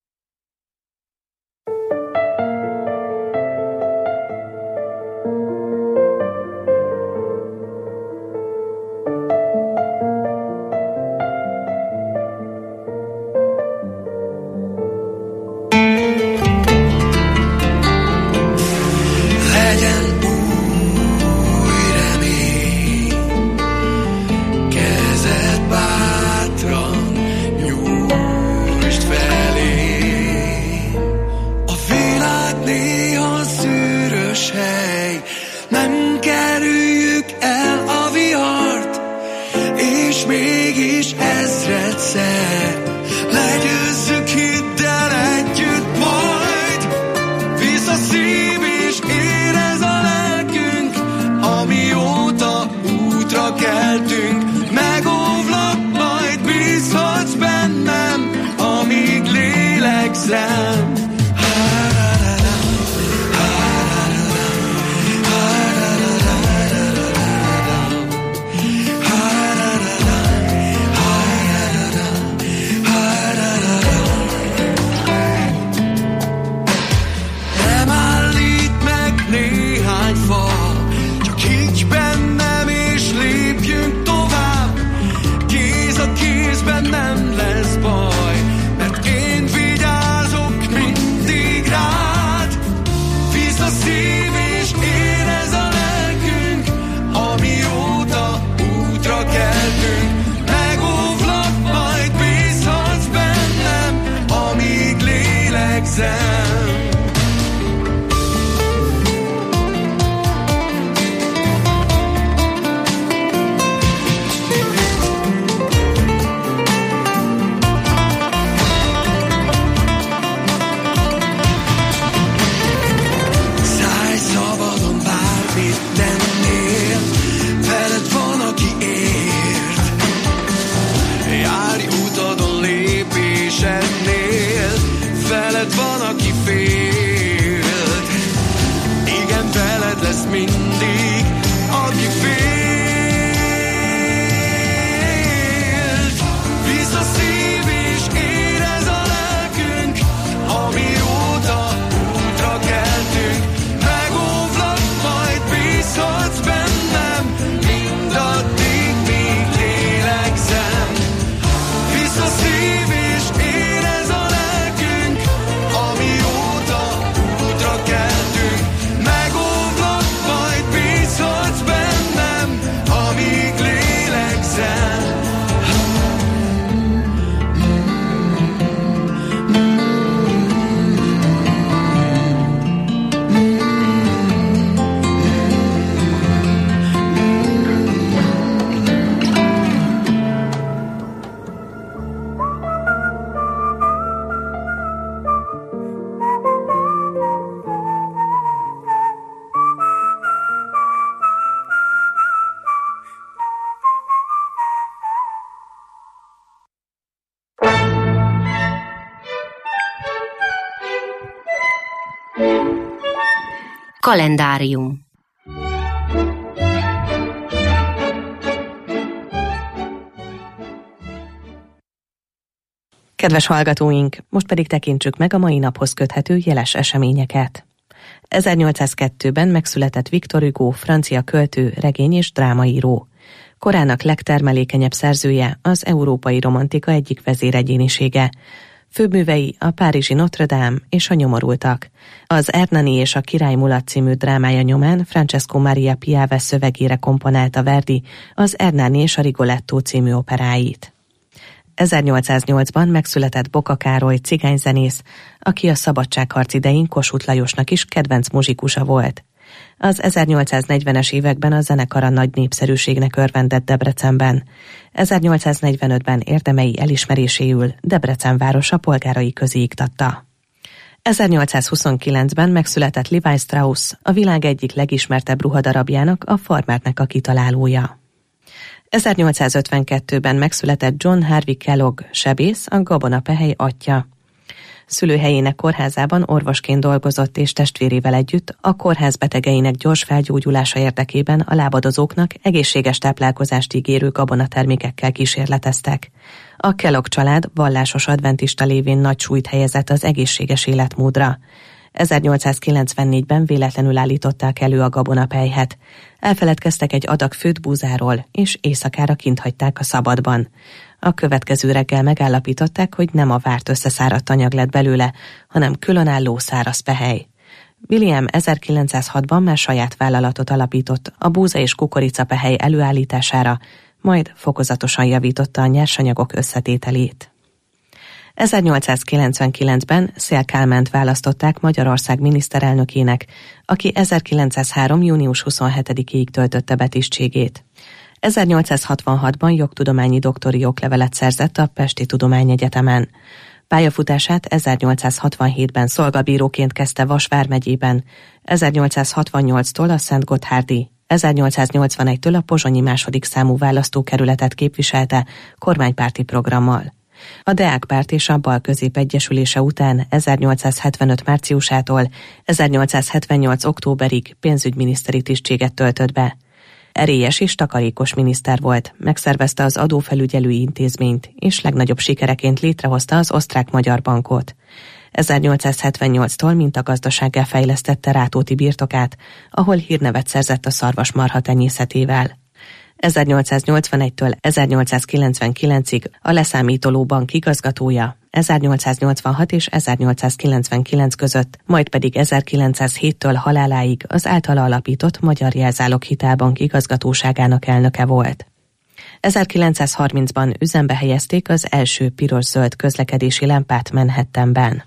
Kalendárium. Kedves hallgatóink, most pedig tekintsük meg a mai naphoz köthető jeles eseményeket. ezernyolcszázkettőben megszületett Victor Hugo, francia költő, regény és drámaíró. Korának legtermelékenyebb szerzője, az európai romantika egyik vezéregyénisége. Főművei a párizsi Notre Dame és a Nyomorultak. Az Ernani és a Király Mulat című drámája nyomán Francesco Maria Piave szövegére komponálta Verdi az Ernani és a Rigoletto című operáit. ezernyolcszáznyolcban megszületett Boka Károly cigányzenész, aki a szabadságharc idején Kossuth Lajosnak is kedvenc muzsikusa volt. Az ezernyolcszáznegyvenes években a zenekara nagy népszerűségnek örvendett Debrecenben. ezernyolcszáznegyvenötben érdemei elismeréséül Debrecen városa polgárai közé iktatta. ezernyolcszázhuszonkilencben megszületett Levi Strauss, a világ egyik legismertebb ruhadarabjának, a Farmernek a kitalálója. ezernyolcszázötvenkettőben megszületett John Harvey Kellogg, sebész, a gabonapehely atyja. Szülőhelyének kórházában orvosként dolgozott, és testvérével együtt a kórház betegeinek gyors felgyógyulása érdekében a lábadozóknak egészséges táplálkozást ígérő gabonatermékekkel kísérleteztek. A Kellogg család vallásos adventista lévén nagy súlyt helyezett az egészséges életmódra. ezernyolcszázkilencvennégyben véletlenül állították elő a gabonapelyhet. Elfeledkeztek egy adag főtt búzáról, és éjszakára kint hagyták a szabadban. A következő reggel megállapították, hogy nem a várt összeszáradt anyag lett belőle, hanem különálló száraz pehely. William ezerkilencszázhatban már saját vállalatot alapított a búza és kukoricapehely előállítására, majd fokozatosan javította a nyersanyagok összetételét. ezernyolcszázkilencvenkilencben Széll Kálmánt választották Magyarország miniszterelnökének, aki ezerkilencszázhárom. június huszonhetedikéig töltötte be tisztségét. ezernyolcszázhatvanhatban jogtudományi doktori oklevelet szerzett a Pesti Tudományegyetemen. Pályafutását ezernyolcszázhatvanhétben szolgabíróként kezdte Vas vármegyében, ezernyolcszázhatvannyolctól a Szent Gotthárdi, ezernyolcszáznyolcvanegytől a pozsonyi második számú választókerületet képviselte kormánypárti programmal. A Deák Párt és a Bal-Közép Egyesülése után ezernyolcszázhetvenöt márciusától ezernyolcszázhetvennyolc októberig pénzügyminiszteri tisztséget töltött be. Erélyes és takarékos miniszter volt, megszervezte az adófelügyelői intézményt, és legnagyobb sikereként létrehozta az Osztrák-Magyar Bankot. ezernyolcszázhetvennyolctól mintagazdasággá fejlesztette Rátóti birtokát, ahol hírnevet szerzett a szarvasmarha tenyészetével. ezernyolcszáznyolcvanegytől ezernyolcszázkilencvenkilencig a Leszámítoló Bank igazgatója, ezernyolcszáznyolcvanhat és ezernyolcszázkilencvenkilenc között, majd pedig ezerkilencszázhéttől haláláig az általa alapított Magyar Jelzálog Hitelbank igazgatóságának elnöke volt. ezerkilencszázharmincban üzembe helyezték az első piros-zöld közlekedési lámpát Manhattanben.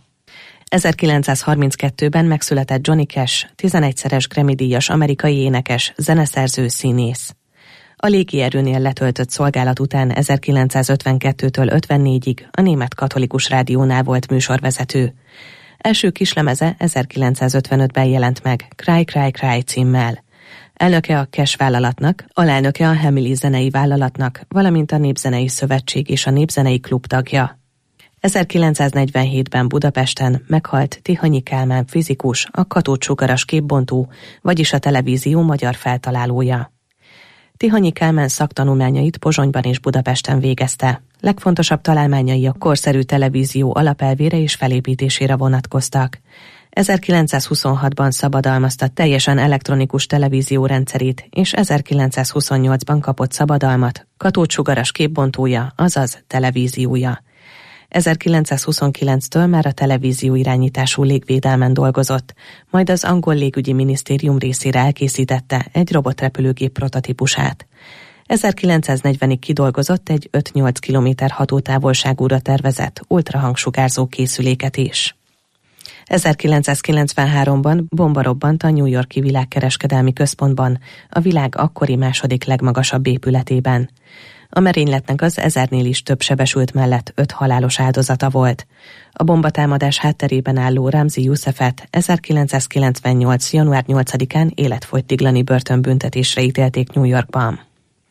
ezerkilencszázharminckettőben megszületett Johnny Cash, tizenegyszeres Grammy-díjas amerikai énekes, zeneszerző, színész. A légierőnél letöltött szolgálat után ezerkilencszázötvenkettőtől ötvennégyig a Német Katolikus Rádiónál volt műsorvezető. Első kislemeze ezerkilencszázötvenötben jelent meg, Cry Cry Cry címmel. Elnöke a Cash vállalatnak, alelnöke a Hamili zenei vállalatnak, valamint a Népzenei Szövetség és a Népzenei Klub tagja. ezerkilencszáznegyvenhétben Budapesten meghalt Tihanyi Kálmán fizikus, a katódsugaras képbontó, vagyis a televízió magyar feltalálója. Tihanyi Kálmán szaktanulmányait Pozsonyban és Budapesten végezte. Legfontosabb találmányai a korszerű televízió alapelvére és felépítésére vonatkoztak. ezerkilencszázhuszonhatban szabadalmazta teljesen elektronikus televízió rendszerét, és ezerkilencszázhuszonnyolcban kapott szabadalmat, katódsugaras képbontója, azaz televíziója. ezerkilencszázhuszonkilenctől már a televízió irányítású légvédelmen dolgozott, majd az angol légügyi minisztérium részére elkészítette egy robotrepülőgép prototípusát. ezerkilencszáznegyvenig kidolgozott egy öt-nyolc kilométer hatótávolságúra tervezett ultrahangsugárzó készüléket is. ezerkilencszázkilencvenháromban bomba robbant a New York-i világkereskedelmi központban, a világ akkori második legmagasabb épületében. A merényletnek az ezernél is több sebesült mellett öt halálos áldozata volt. A bombatámadás hátterében álló Ramzi Youssefet ezerkilencszázkilencvennyolc. január nyolcadikán életfogytiglani börtönbüntetésre ítélték New Yorkban.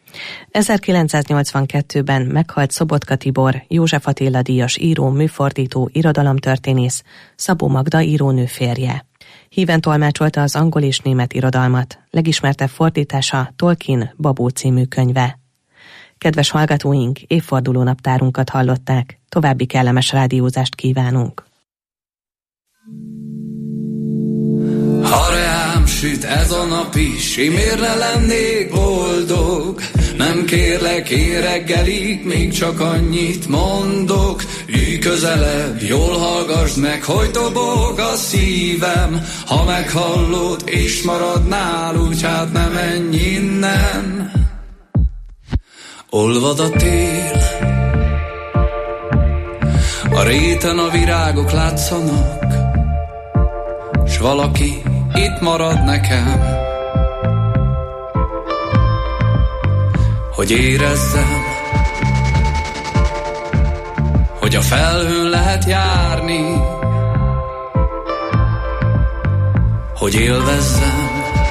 ezerkilencszáznyolcvankettőben meghalt Szobotka Tibor, József Attila díjas író, műfordító, irodalomtörténész, Szabó Magda írónő férje. Híven tolmácsolta az angol és német irodalmat, legismertebb fordítása Tolkien Babó című könyve. Kedves hallgatóink, évforduló naptárunkat hallották, további kellemes rádiózást kívánunk. Har jag süt ez a nap is, én miért ne lennék boldog? Nem kérlek én reggelig, még csak annyit mondok. Ülj közelebb, jól hallgassd meg, hogy dobog a szívem. Ha meghallod és maradnál, úgy hát ne menj innen. Olvad a tél, a réten a virágok látszanak, s valaki itt marad nekem, hogy érezzem, hogy a felhőn lehet járni, hogy élvezzem.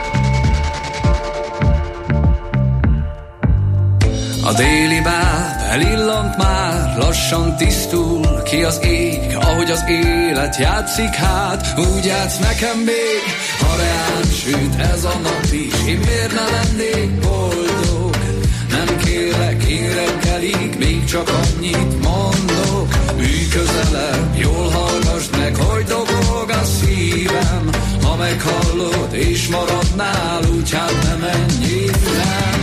A déli báb elillant már, lassan tisztul ki az ég, ahogy az élet játszik, hát úgy játsz nekem még. Ha reán süt ez a nap is, én miért ne lennék boldog? Nem kérlek én reggelig, még csak annyit mondok. Ülj közelebb, jól hallgassd meg, hogy dobog a szívem. Ha meghallod és maradnál, úgy hát ne menj innen.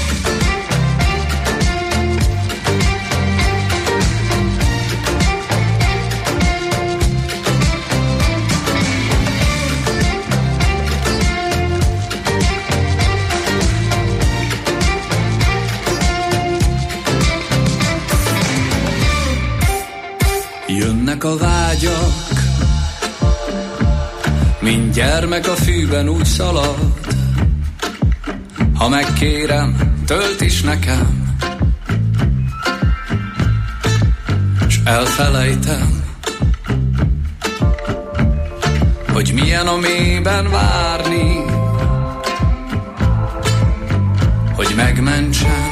Jönnek a vágyak, mint gyermek a fűben úgy szalad. Ha megkérem, tölt is nekem, s elfelejtem, hogy milyen a mélyben várni, hogy megmentsem.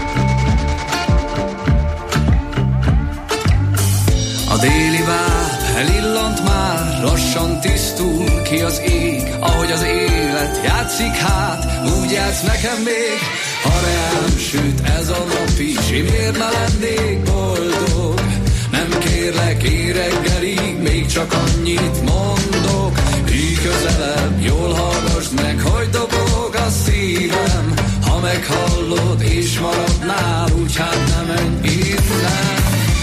A déli báb elillant már, lassan tisztul ki az ég, ahogy az élet játszik, hát úgy játsz nekem még. Ha reám süt ez a nap is, én miért ne lennék boldog? Nem kérlek én reggelig, még csak annyit mondok. Ülj közelebb, jól hallgassd meg, hogy dobog a szívem. Ha meghallod és maradnál, úgy hát ne menj innen.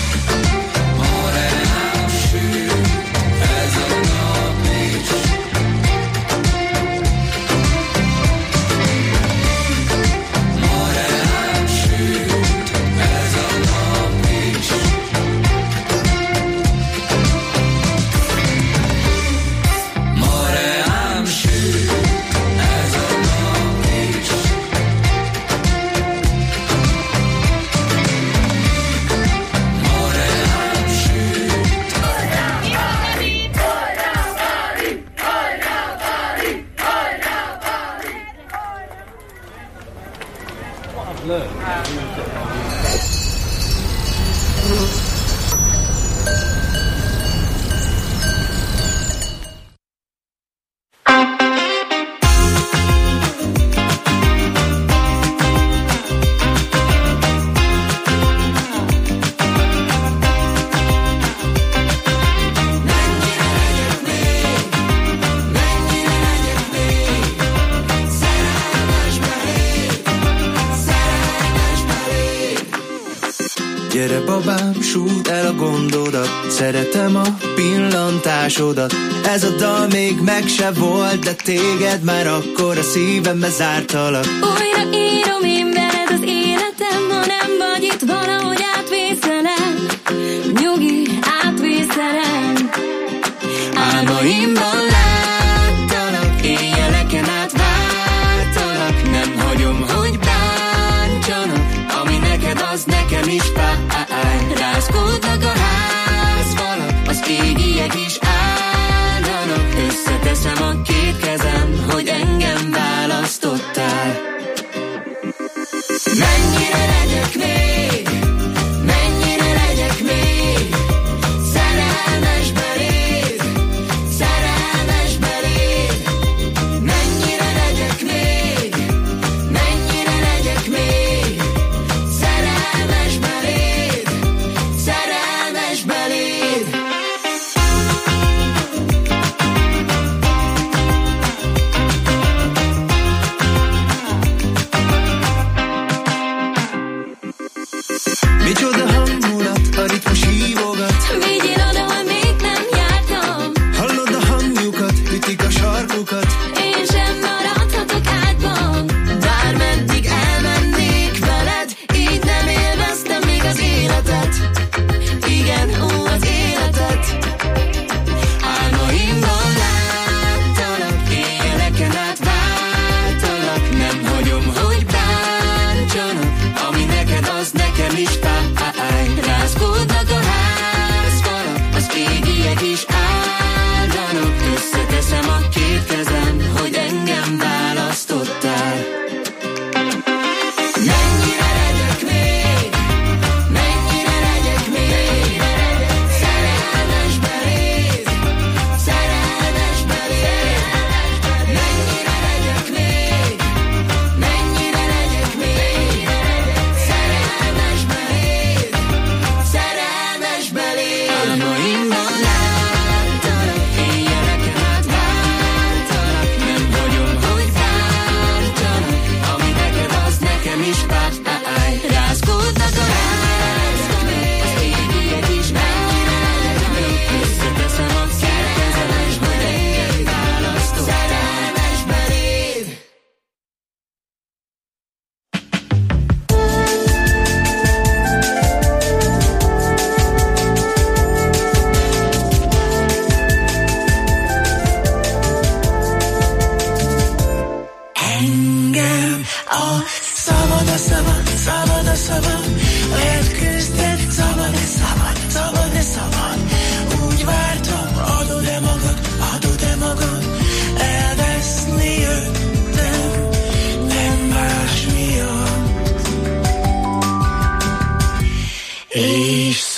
Gyere babám, súgd el a gondodat, szeretem a pillantásodat. Ez a dal még meg se volt, de téged már akkor a szívembe zártalak. Újra írom én veled az életem, ha nem vagy itt, valahogy átvészelem. Nyugi, átvészelem. Álmaimban láttalak, éjjeleken át vártalak. Nem hagyom, hogy bántsanak, ami neked az nekem is fáj. Rázkódnak a házfalak, az égiek is állnak. Összeteszem a két kezem, hogy engem választottál.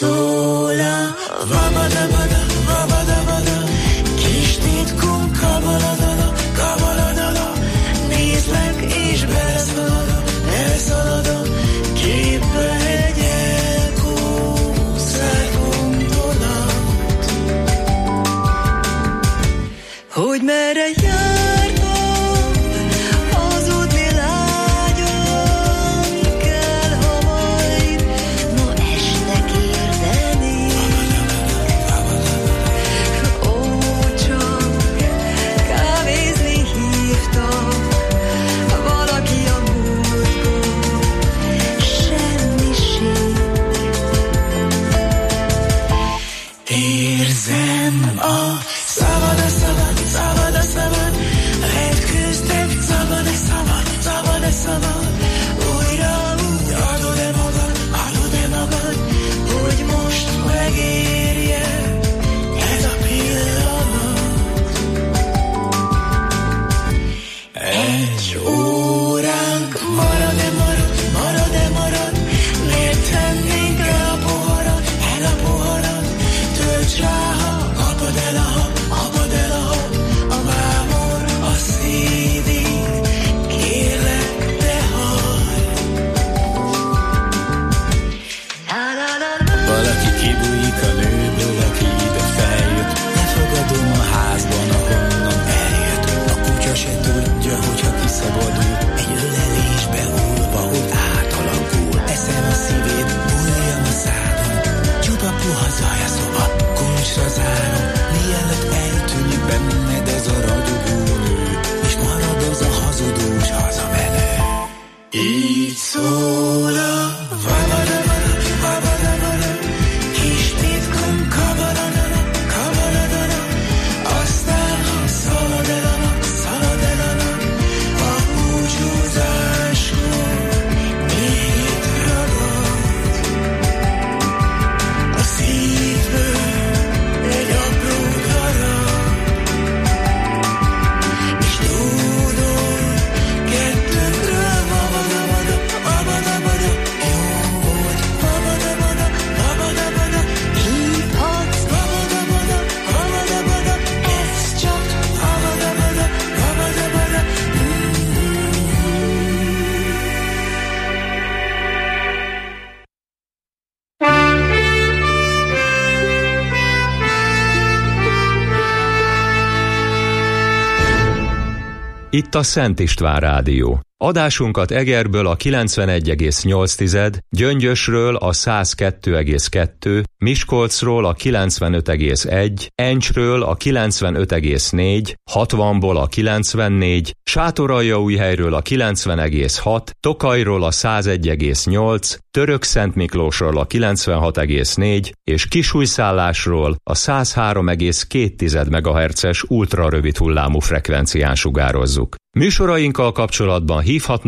szóla, vabada-bada, vabada-bada, kis titkunk, kabaladala, kabaladala, nézlek és beleszaladok, beleszaladok, képbe egy elkúszál gondolat. Hogy merre jártam, hazudni lágyan kell, ha majd ma este kérdeni. Ó, csak kávézni hívtam, valaki a múltból, semmiség. Érzem a szabad-a-szabad, szabad-a-szabad, vetkőztek, szabad-a-szabad, szabad-a-szabad, újra úgy adod-e magad, adod-e magad, hogy most megérje ez a pillanat. Egy óránk marad-e marad, marad-e marad, miért tennénk el a poharat, el a poharat, tölts rá, ha kapod el a hab, kapod el a hab, a mámor, a szívig, kérlek, te hallj. Valaki kibújik a nőből, aki ide feljött, lefogadom a házban, ahonnan eljött. A kutya se tudja, hogyha kiszabadul, egy ölelésbe hullva, hogy átalakul. Eszem a szívét, bújjam a szádon, csupa puha zaj a szoba, kulcsra zárom, mielőtt eltűnik benned ez a ragyogó nő, és marad az a hazudós hazamenő. Így szól a vabada-bada, vabada-bada, kis titkunk, kabaladala, kabaladala, aztán ha szalad el a nap, szalad el a nap, a búcsúzáskor még ragad. A szívből egy apró darab, és tudod, kettőnkről vabada-bada, vabada-bada, jó volt, vabada-bada, vabada-bada, hívhatsz, vabada-bada, vabada-bada, ez csak vabada-bada, vabada-bada. Itt a Szent István Rádió. Adásunkat Egerből a kilencvenegy egész nyolc, Gyöngyösről a száz kettő egész kettő, Miskolcról a kilencvenöt egész egy, Encsről a kilencvenöt egész négy, hatvanból a kilencvennégy, Sátoraljaújhelyről a kilencven egész hat, Tokajról a száz egy egész nyolc, Törökszentmiklósról a kilencvenhat egész négy és Kisújszállásról a száz három egész két megahertzes ultrarövid hullámú frekvencián sugározzuk. Műsorainkkal kapcsolatban hívhatnak